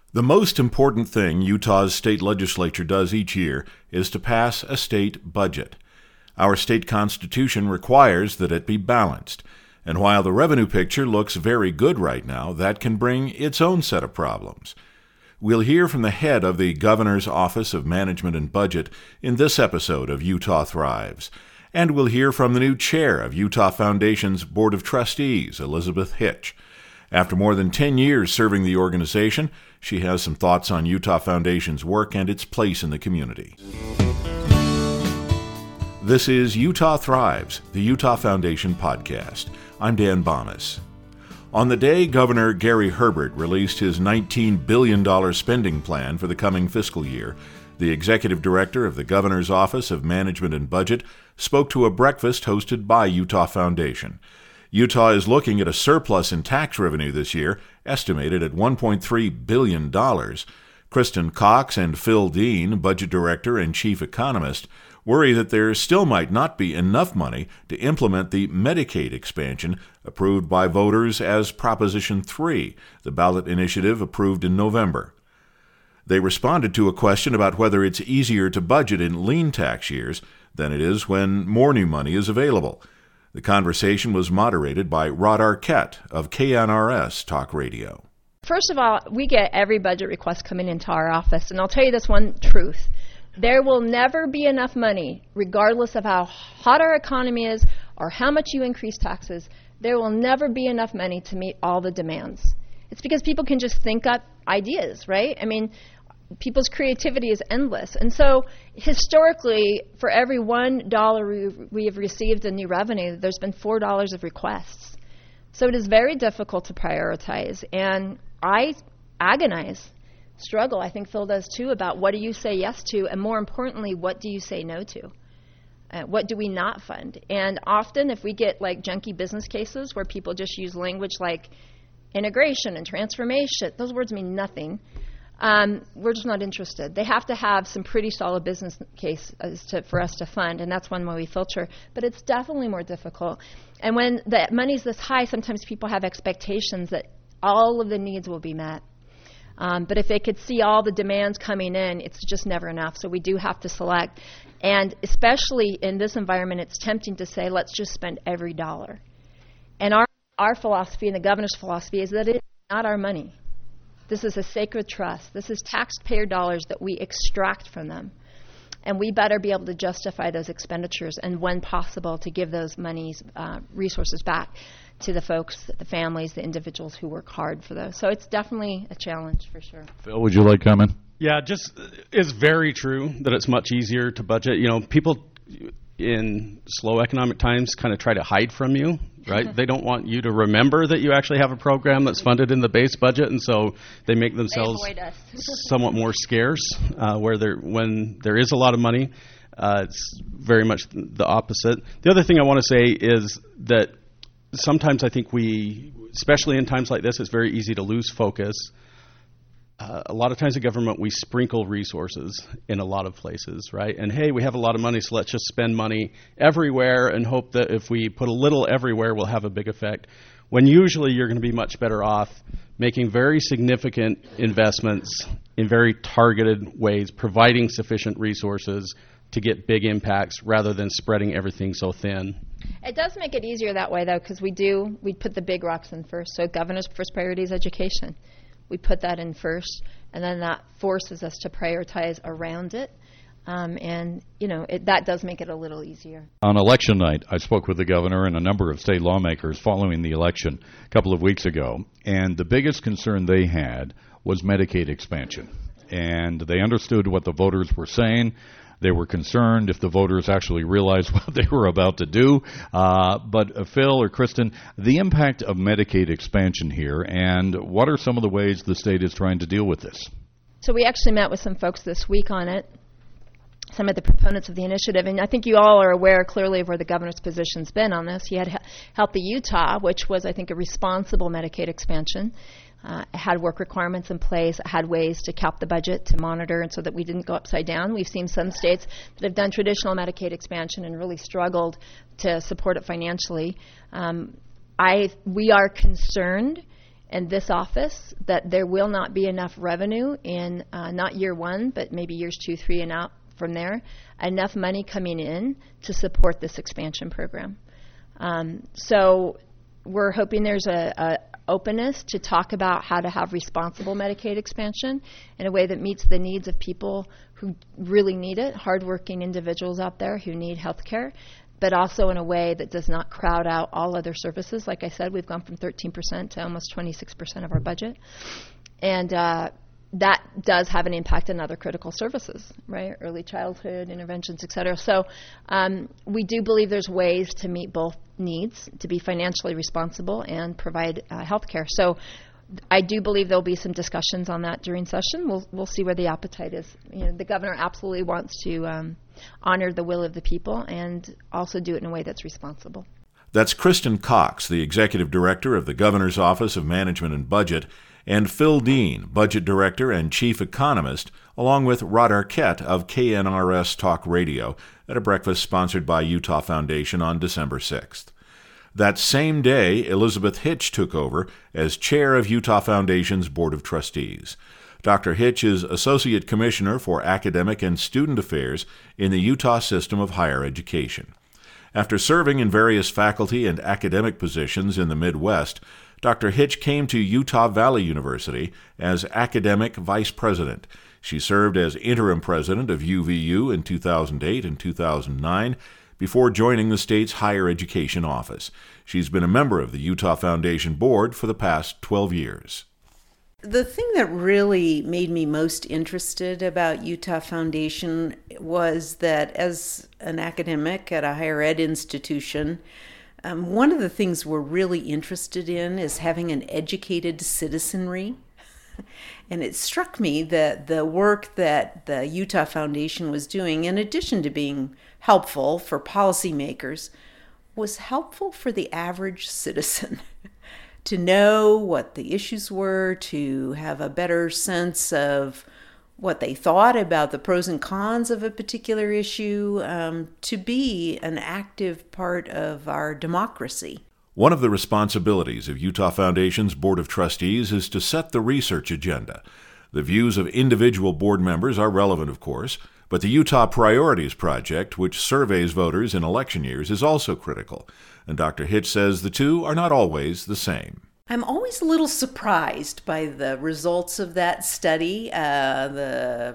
The most important thing Utah's state legislature does each year is to pass a state budget. Our state constitution requires that it be balanced, and while the revenue picture looks very good right now, that can bring its own set of problems. We'll hear from the head of the Governor's Office of Management and Budget in this episode of Utah Thrives, and we'll hear from the new chair of Utah Foundation's Board of Trustees, Elizabeth Hitch. After more than 10 years serving the organization, she has some thoughts on Utah Foundation's work and its place in the community. This is Utah Thrives, the Utah Foundation podcast. I'm Dan Bomas. On the day Governor Gary Herbert released his $19 billion spending plan for the coming fiscal year, the executive director of the Governor's Office of Management and Budget spoke to a breakfast hosted by Utah Foundation. Utah is looking at a surplus in tax revenue this year, estimated at $1.3 billion. Kristen Cox and Phil Dean, budget director and chief economist, worry that there still might not be enough money to implement the Medicaid expansion approved by voters as Proposition 3, the ballot initiative approved in November. They responded to a question about whether it's easier to budget in lean tax years than it is when more new money is available. The conversation was moderated by Rod Arquette of KNRS Talk Radio. First of all, we get every budget request coming into our office, and I'll tell you this one truth. There will never be enough money, regardless of how hot our economy is or how much you increase taxes. There will never be enough money to meet all the demands. It's because people can just think up ideas, right? I mean, people's creativity is endless. And so historically, for every $1 we have received in new revenue, there's been $4 of requests. So it is very difficult to prioritize. And I struggle, I think Phil does too, about what do you say yes to, and more importantly, what do you say no to? What do we not fund? And often if we get like junky business cases where people just use language like integration and transformation, those words mean nothing. We're just not interested. They have to have some pretty solid business case for us to fund, and that's one way we filter. But it's definitely more difficult. And when the money's this high, sometimes people have expectations that all of the needs will be met. But if they could see all the demands coming in, it's just never enough. So we do have to select. And especially in this environment, it's tempting to say, let's just spend every dollar. And our philosophy and the governor's philosophy is that it is not our money. This is a sacred trust. This is taxpayer dollars that we extract from them. And we better be able to justify those expenditures and, when possible, to give those monies, resources back to the folks, the families, the individuals who work hard for those. So it's definitely a challenge for sure. Phil, would you like to comment? Yeah, it's very true that it's much easier to budget. You know, people in slow economic times kind of try to hide from you, right? They don't want you to remember that you actually have a program that's funded in the base budget, and so they make themselves somewhat more scarce when there is a lot of money. It's very much the opposite. The other thing I want to say is that sometimes I think especially in times like this, it's very easy to lose focus. A lot of times in government, we sprinkle resources in a lot of places, right? And hey, we have a lot of money, so let's just spend money everywhere and hope that if we put a little everywhere, we'll have a big effect. When usually you're going to be much better off making very significant investments in very targeted ways, providing sufficient resources to get big impacts rather than spreading everything so thin. It does make it easier that way, though, because we put the big rocks in first. So governor's first priority is education. We put that in first, and then that forces us to prioritize around it. And, you know, that does make it a little easier. On election night, I spoke with the governor and a number of state lawmakers following the election a couple of weeks ago, and the biggest concern they had was Medicaid expansion. And they understood what the voters were saying. They were concerned if the voters actually realized what they were about to do. But Phil or Kristen, the impact of Medicaid expansion here, and what are some of the ways the state is trying to deal with this? So we actually met with some folks this week on it, some of the proponents of the initiative, and I think you all are aware clearly of where the governor's position's been on this. He had Healthy Utah, which was, I think, a responsible Medicaid expansion. It had work requirements in place. It had ways to cap the budget, to monitor, and so that we didn't go upside down. We've seen some states that have done traditional Medicaid expansion and really struggled to support it financially. We are concerned and this office that there will not be enough revenue in not year one, but maybe years 2, 3, and out from there, enough money coming in to support this expansion program. So we're hoping there's a openness to talk about how to have responsible Medicaid expansion in a way that meets the needs of people who really need it, hardworking individuals out there who need health care, but also in a way that does not crowd out all other services. Like I said, we've gone from 13% to almost 26% of our budget. And that does have an impact on other critical services, right? Early childhood interventions, et cetera. So we do believe there's ways to meet both needs, to be financially responsible and provide health care. So I do believe there'll be some discussions on that during session. We'll see where the appetite is. The governor absolutely wants to honor the will of the people and also do it in a way that's responsible. That's Kristen Cox, the Executive Director of the Governor's Office of Management and Budget, and Phil Dean, Budget Director and Chief Economist, along with Rod Arquette of KNRS Talk Radio at a breakfast sponsored by Utah Foundation on December 6th. That same day, Elizabeth Hitch took over as chair of Utah Foundation's Board of Trustees. Dr. Hitch is Associate Commissioner for Academic and Student Affairs in the Utah System of Higher Education. After serving in various faculty and academic positions in the Midwest, Dr. Hitch came to Utah Valley University as Academic Vice President. She served as interim president of UVU in 2008 and 2009 before joining the state's higher education office. She's been a member of the Utah Foundation Board for the past 12 years. The thing that really made me most interested about Utah Foundation was that as an academic at a higher ed institution, one of the things we're really interested in is having an educated citizenry. And it struck me that the work that the Utah Foundation was doing, in addition to being helpful for policymakers, was helpful for the average citizen to know what the issues were, to have a better sense of what they thought about the pros and cons of a particular issue, to be an active part of our democracy. One of the responsibilities of Utah Foundation's Board of Trustees is to set the research agenda. The views of individual board members are relevant, of course, but the Utah Priorities Project, which surveys voters in election years, is also critical, and Dr. Hitch says the two are not always the same. I'm always a little surprised by the results of that study, the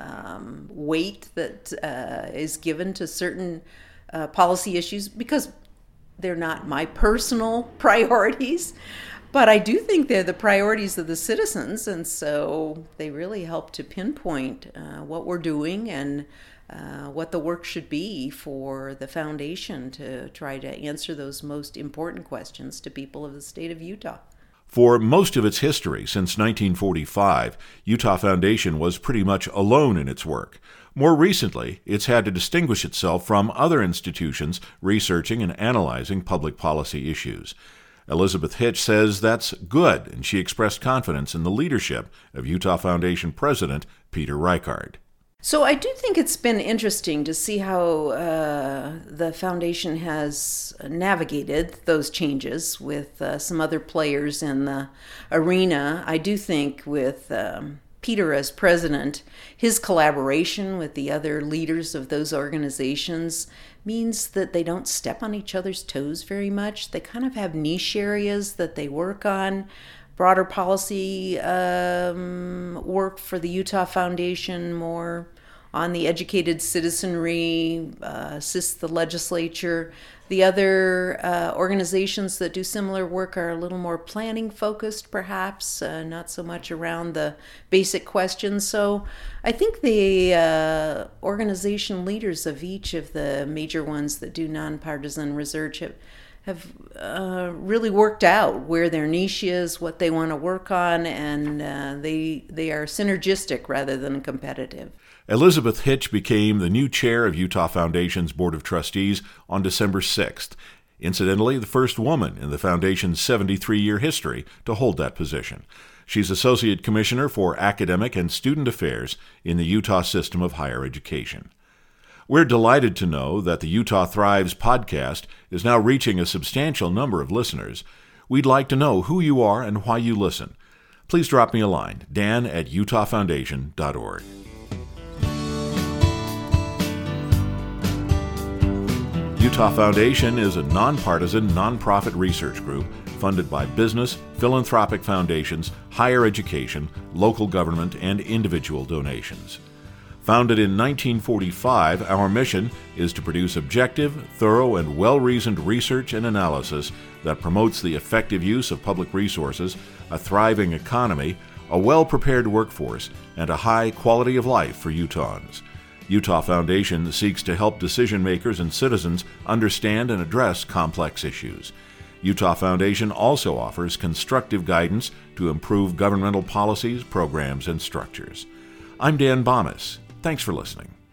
weight that is given to certain policy issues, because they're not my personal priorities, but I do think they're the priorities of the citizens, and so they really help to pinpoint what we're doing and what the work should be for the foundation to try to answer those most important questions to people of the state of Utah. For most of its history, since 1945, Utah Foundation was pretty much alone in its work. More recently, it's had to distinguish itself from other institutions researching and analyzing public policy issues. Elizabeth Hitch says that's good, and she expressed confidence in the leadership of Utah Foundation President Peter Reichard. So I do think it's been interesting to see how the foundation has navigated those changes with some other players in the arena. I do think with Peter as president, his collaboration with the other leaders of those organizations means that they don't step on each other's toes very much. They kind of have niche areas that they work on. Broader policy work for the Utah Foundation, more on the educated citizenry, assists the legislature. The other organizations that do similar work are a little more planning focused, perhaps, not so much around the basic questions. So I think the organization leaders of each of the major ones that do nonpartisan research have really worked out where their niche is, what they want to work on, and they are synergistic rather than competitive. Elizabeth Hitch became the new chair of Utah Foundation's Board of Trustees on December 6th. Incidentally, the first woman in the Foundation's 73-year history to hold that position. She's Associate Commissioner for Academic and Student Affairs in the Utah System of Higher Education. We're delighted to know that the Utah Thrives podcast is now reaching a substantial number of listeners. We'd like to know who you are and why you listen. Please drop me a line, dan@utahfoundation.org. Utah Foundation is a nonpartisan, nonprofit research group funded by business, philanthropic foundations, higher education, local government, and individual donations. Founded in 1945, our mission is to produce objective, thorough, and well-reasoned research and analysis that promotes the effective use of public resources, a thriving economy, a well-prepared workforce, and a high quality of life for Utahns. Utah Foundation seeks to help decision makers and citizens understand and address complex issues. Utah Foundation also offers constructive guidance to improve governmental policies, programs, and structures. I'm Dan Bomis. Thanks for listening.